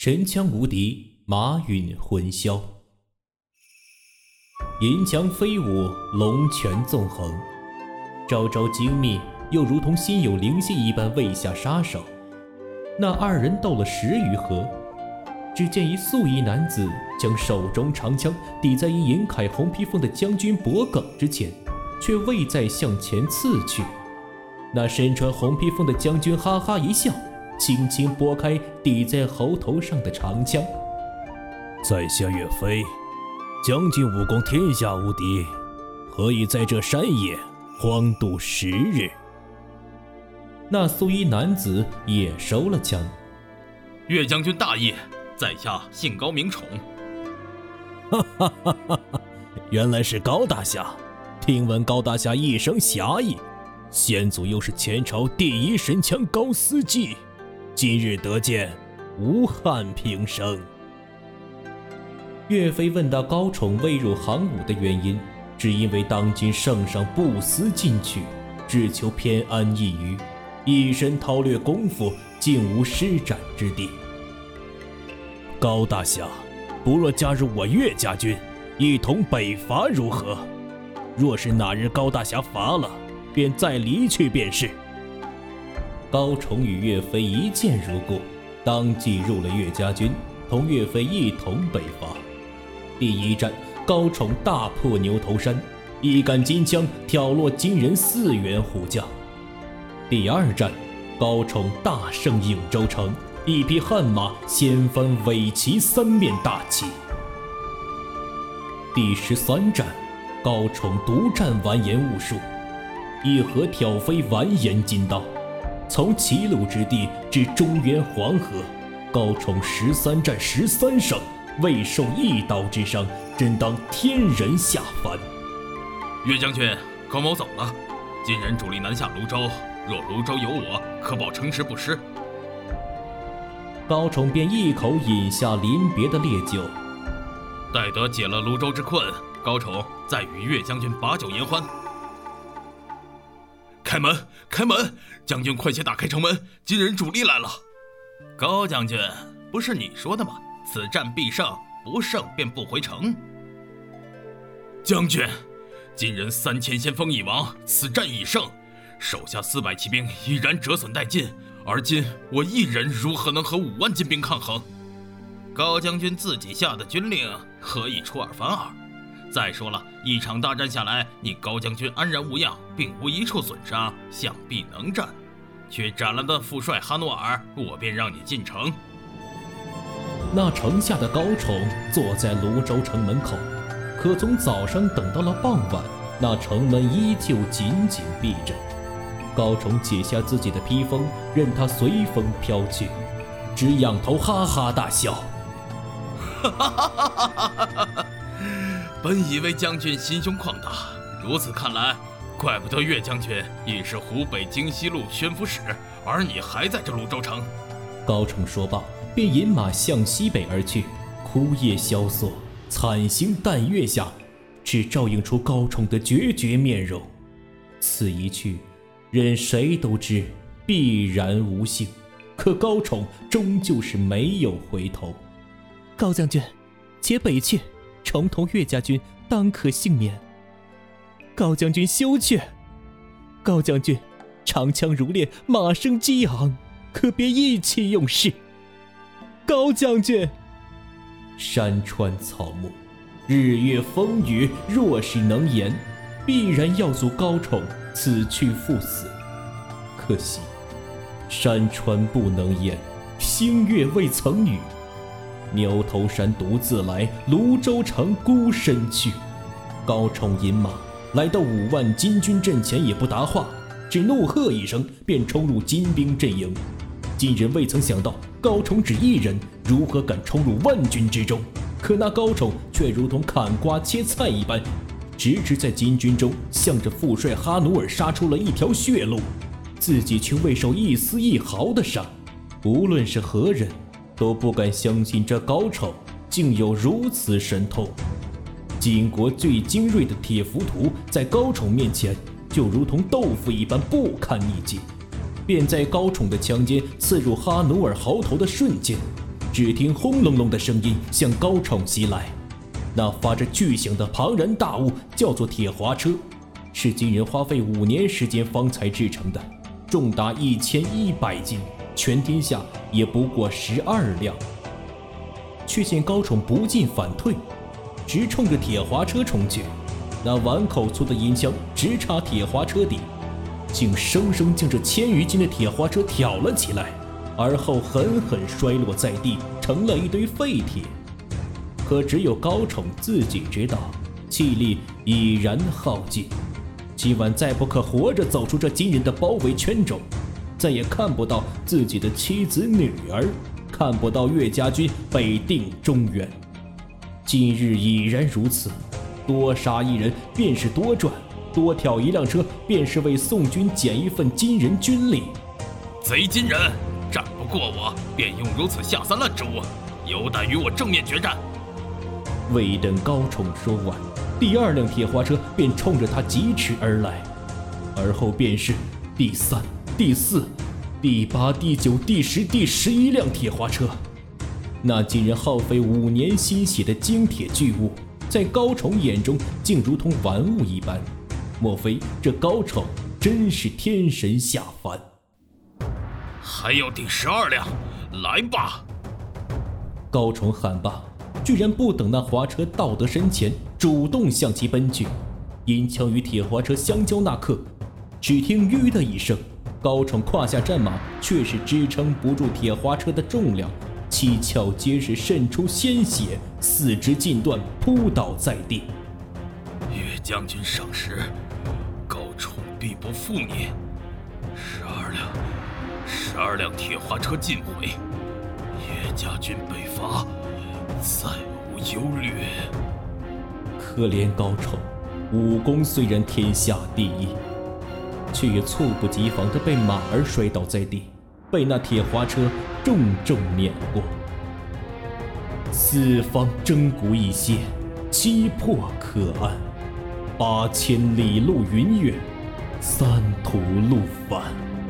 神枪无敌，马允混淆。银枪飞舞，龙拳纵横，招招精密，又如同心有灵犀一般喂下杀手。那二人斗了10余合，只见一素衣男子将手中长枪抵在一银铠红披风的将军脖颈之前，却未再向前刺去。那身穿红披风的将军哈哈一笑，轻轻拨开抵在喉头上的长枪。 在下岳飞，将军武功天下无敌，何以在这山野荒度10日？ 那素衣男子也收了枪。 岳将军大义，在下姓高名宠。 哈哈哈哈！原来是高大侠，听闻高大侠一生侠义，先祖又是前朝第1神枪高司机，今日得见，无憾平生。 岳飞问到高宠未入行伍的原因，只因为当今圣上不思进取，只求偏安一隅，一身韬略功夫，竟无施展之地。 高大侠，不若加入我岳家军，一同北伐如何？若是哪日高大侠伐了，便再离去便是。 高宠与岳飞一见如故，当即入了岳家军，同岳飞一同北伐。第1战，高宠大破牛头山，一杆金枪挑落金人4员虎将。第2战，高宠大胜颍州城，一匹悍马掀翻尾旗3面大旗。第13战，高宠独占完颜兀术，一合挑飞完颜金刀，从齐鲁之地至中原黄河，高宠13战13胜，未受一刀之伤，真当天人下凡。 岳将军，高某走了，今人主力南下泸州，若泸州有我，可保城池不失。 高宠便一口饮下临别的烈酒。 待得解了泸州之困，高宠再与岳将军把酒言欢。开门，开门！将军快些打开城门，金人主力来了。高将军，不是你说的吗？此战必胜，不胜便不回城。将军，金人3000先锋已亡，此战已胜，手下400骑兵已然折损殆尽，而今我一人如何能和5万金兵抗衡？高将军自己下的军令，何以出尔反尔？再说了，一场大战下来，你高将军安然无恙，并无一处损伤，想必能战。却斩了那副帅哈努尔，我便让你进城。 那城下的高宠坐在泸州城门口，可从早上等到了傍晚，那城门依旧紧紧闭着。高宠解下自己的披风，任它随风飘去，只仰头哈哈大笑。 本以为将军心胸旷大，如此看来，怪不得岳将军已是湖北京西路宣抚使，而你还在这泸州城。 高宠说罢，便引马向西北而去，枯叶萧索，惨星淡月下，只照映出高宠的决绝面容。此一去，任谁都知必然无幸，可高宠终究是没有回头。 高将军，且北去，重同岳家军当可幸免。高将军休却！高将军，长枪如猎，马声激昂，可别意气用事。高将军， 山川草木，日月风雨，若是能言，必然要阻高宠此去赴死。可惜山川不能言，星月未曾语。牛头山独自来，泸州城孤身去。高宠引马来到5万金军阵前，也不答话，只怒喝一声，便冲入金兵阵营。金人未曾想到高宠只一人，如何敢冲入万军之中？可那高宠却如同砍瓜切菜一般，直直在金军中向着副帅哈努尔杀出了一条血路，自己却未受一丝一毫的伤。无论是何人，都不敢相信这高宠竟有如此神通。金国最精锐的铁浮屠在高宠面前就如同豆腐一般不堪一击，便在高宠的枪尖刺入哈努尔喉头的瞬间， 只听轰隆隆的声音向高宠袭来。那发着巨响的庞然大物叫做铁滑车，是金人花费5年时间方才制成的，重达1100斤，全天下也不过12辆。却见高宠不进反退，直冲着铁滑车冲去。那碗口粗的银枪直插铁滑车底，竟生生将这1000余斤的铁滑车挑了起来，而后狠狠摔落在地，成了一堆废铁。可只有高宠自己知道，气力已然耗尽，今晚再不可活着走出这金人的包围圈中，再也看不到自己的妻子女儿，看不到岳家军北定中原。今日已然如此，多杀一人便是多赚，多挑一辆车便是为宋军减一份金人军力。 贼金人，战不过我，便用如此下三滥之物，有胆与我正面决战！ 未等高宠说完，第2辆铁滑车便冲着他疾驰而来，而后便是第3、第4、第8、第9、第10、第11辆铁滑车。那金人耗费5年心血的精铁巨物，在高宠眼中竟如同玩物一般。莫非这高宠真是天神下凡？ 还有第12辆，来吧！ 高宠喊罢，居然不等那滑车到得身前，主动向其奔去。银枪与铁滑车相交那刻，只听“吁”的一声，高宠胯下战马却是支撑不住铁滑车的重量，七窍皆是渗出鲜血，四肢尽断，扑倒在地。 岳将军赏识，高宠必不负你。12辆铁滑车尽毁，岳家军北伐，再无忧虑。 可怜高宠，武功虽然天下第一，却也猝不及防地被马儿摔倒在地，被那铁滑车重重碾过。四方征谷一歇，七魄可安。8000里路云远，三途路返。